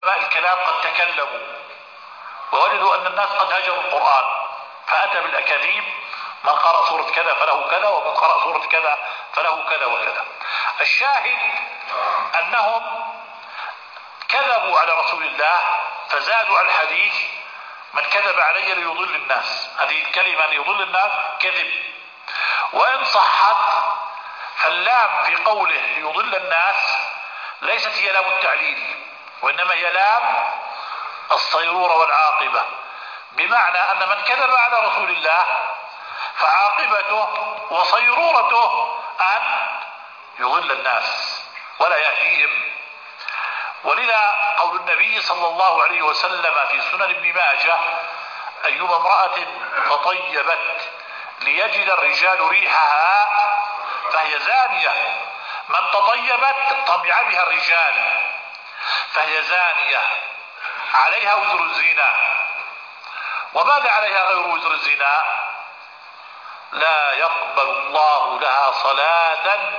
الكلام قد تكلموا ووجدوا أن الناس قد هجروا القرآن، فأتى بالأكاذيب: من قرأ سورة كذا فله كذا، ومن قرأ سورة كذا فله كذا وكذا. الشاهد أنهم كذبوا على رسول الله فزادوا على الحديث: من كذب علي ليضل الناس. هذه الكلمة ليضل الناس كذب، وإن صحت فاللام في قوله ليضل الناس ليست هي لام التعليل، وإنما هي لام الصيرورة والعاقبة، بمعنى أن من كذب على رسول الله فعاقبته وصيرورته أن يضل الناس ولا يهديهم. ولذا قول النبي صلى الله عليه وسلم في سنن ابن ماجه: أيما امرأة تطيبت ليجد الرجال ريحها فهي زانية. من تطيبت طمع بها الرجال فهي زانية، عليها وزر الزنا. وماذا عليها غير وزر الزنا؟ لا يقبل الله لها صلاة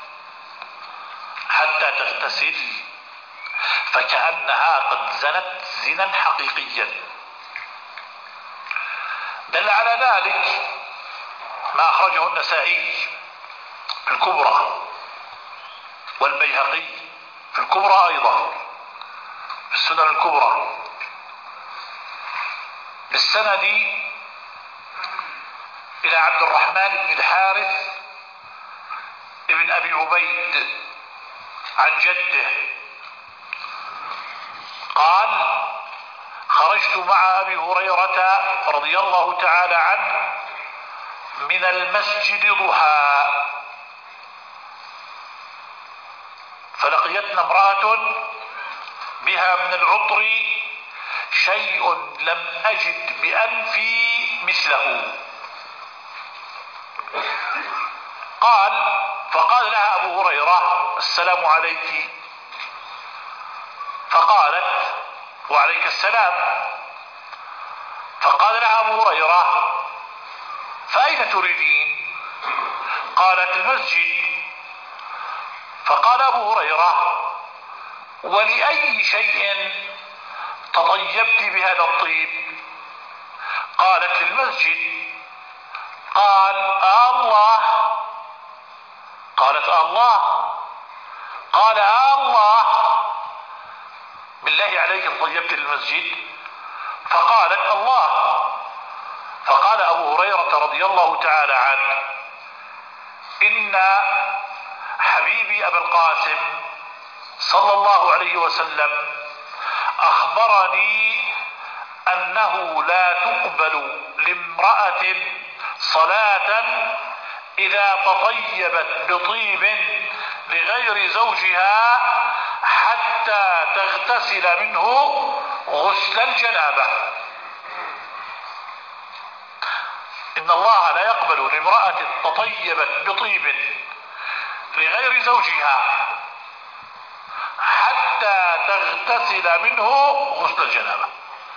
حتى تغتسل، فكأنها قد زنت زنا حقيقيا. دل على ذلك ما أخرجه النسائي في الكبرى والبيهقي في الكبرى أيضا في السنن الكبرى بالسند إلى عبد الرحمن بن الحارث ابن أبي عبيد عن جده قال: خرجت مع أبي هريرة رضي الله تعالى عنه من المسجد ضحى، فلقيتنا امرأة بها من العطر شيء لم أجد بأنفي مثله. فقال لها أبو هريرة: السلام عليك. فقالت: وعليك السلام. فقال لها أبو هريرة: فأين تريدين؟ قالت: المسجد. فقال أبو هريرة: ولأي شيء تطيبت بهذا الطيب؟ قالت: للمسجد. قال: الله. قالت: الله. قال: الله. بالله عليك تطيبت للمسجد؟ فقالت: الله. فقال أبو هريرة رضي الله تعالى عنه: إن حبيبي أبا القاسم صلى الله عليه وسلم أخبرني أنه لا تقبل لامرأة صلاة إذا تطيبت بطيب لغير زوجها حتى تغتسل منه غسل الجنابة. إن الله لا يقبل لامرأة تطيبت بطيب لغير زوجها حتى تغتسل منه غسل الجنابة.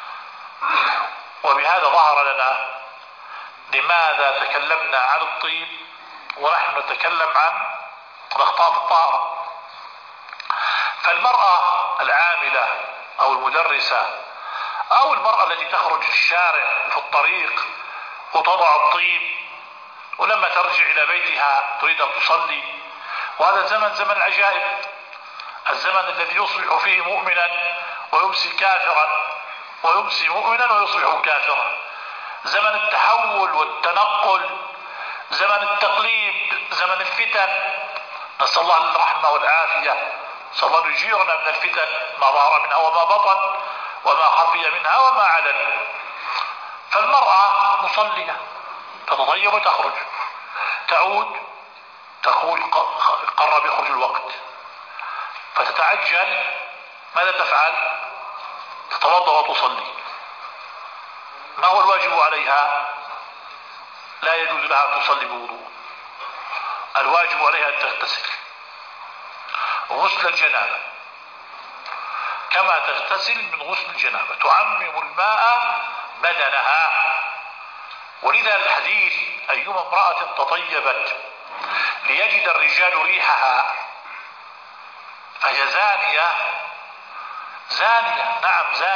وبهذا ظهر لنا لماذا تكلمنا عن الطيب ونحن نتكلم عن الأخطاء في الطهارة. فالمرأة العاملة أو المدرسة أو المرأة التي تخرج في الشارع في الطريق وتضع الطيب، ولما ترجع إلى بيتها تريد أن تصلي، وهذا الزمن زمن العجائب، الزمن الذي يصبح فيه مؤمنا ويمسي كافرا، ويمسي مؤمنا ويصبح كافرا، زمن التحول والتنقل، زمن التقليد، زمن الفتن. نسأل الله الرحمة والعافية، نسأل الله يجيرنا من الفتن ما ظهر منها وما بطن وما خفي منها وما علن. فالمرأة مصلية تتطيب وتخرج، تعود تقول قرب يخرج الوقت، فتتعجل. ماذا تفعل؟ تتوضأ وتصلي. ما هو الواجب عليها؟ لا يجوز لها أن تصلي بوضوء، الواجب عليها أن تغتسل غسل الجنابة كما تغتسل من غسل الجنابة، تعمم الماء بدنها. ولذا الحديث: أيما امرأة تطيبت ليجد الرجال ريحها فهي زانية، زانية، نعم زانية.